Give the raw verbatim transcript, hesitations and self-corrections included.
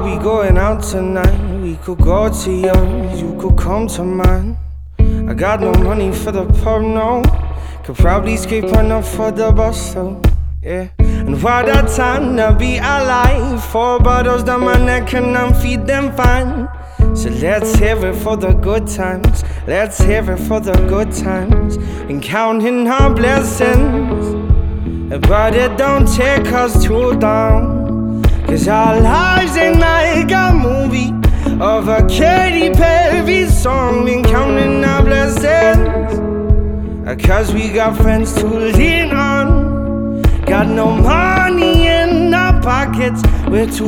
are we going out tonight? We could go to yours, you could come to mine. I got no money for the pub, no. Could probably scrape enough for the bus though, yeah. And what a time to be alive. Four bottles down my neck and I'm feed them fine. So let's hear it for the good times. Let's hear it for the good times. And counting our blessings, but it don't take us too long. Cause our lives ain't like a movie of a Katy Perry song. Been counting our blessings, cause we got friends to lean on. Got no money in our pockets, we're too